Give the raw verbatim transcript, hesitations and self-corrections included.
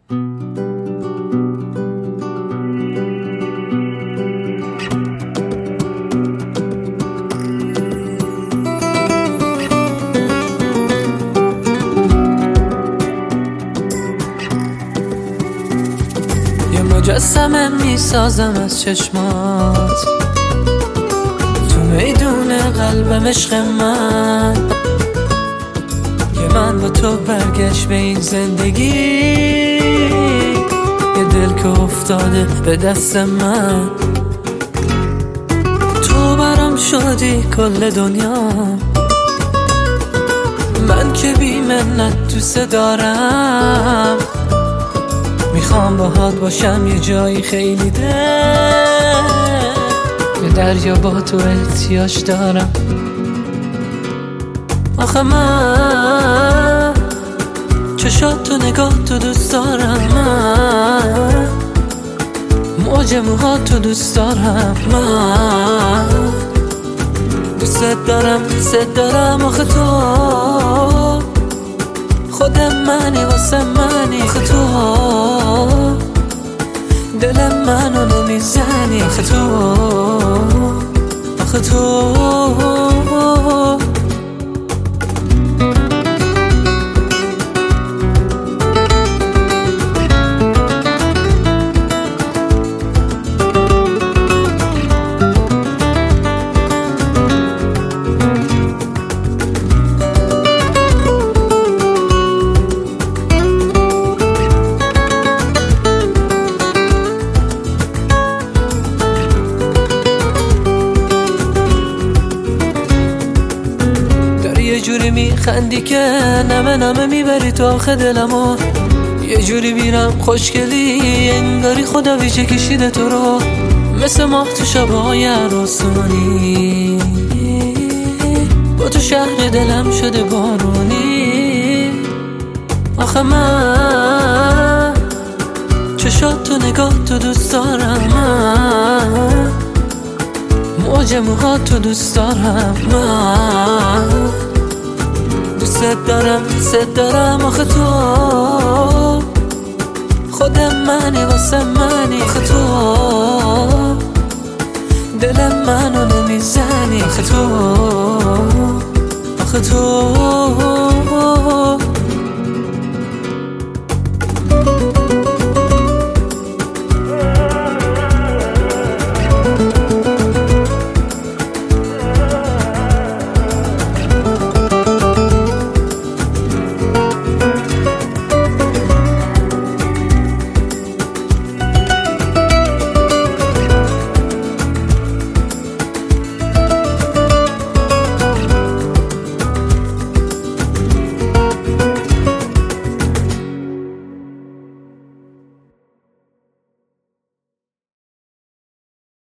یه مجسمه میسازم از چشمات تو میدون قلبم عشق من، که من با تو برگشت به این زندگی، یه دل که افتاده به دست من. تو برام شدی کل دنیا، من که بی منت دوست دارم. میخوام باهات باشم یه جایی خیلی ده، یه دریا با تو احتیاج دارم. آخه من چشات تو نگاه تو دوست دارم، من موج موهات تو دوست دارم، من دوست دارم دوست دارم. آخه تو خود منی واسه منی، آخه تو دل منو نمیزنی، آخه تو آخه تو یه جوری میخندی که نمه نمه میبری تو آخه دلمو، یه جوری میرم خوشگلی انگاری خدا ویژه کشیده تو رو، مثل ماه تو شبای عروسانی، با تو شهر دلم شده بارونی. آخه من چشات تو نگاه تو دوست دارم، من موج موهات تو دوست دارم، من دوست دارم دوست دارم. آخه تو خود منی واسه منی، آخه تو دل منو نمیزنی، آخه تو آخه تو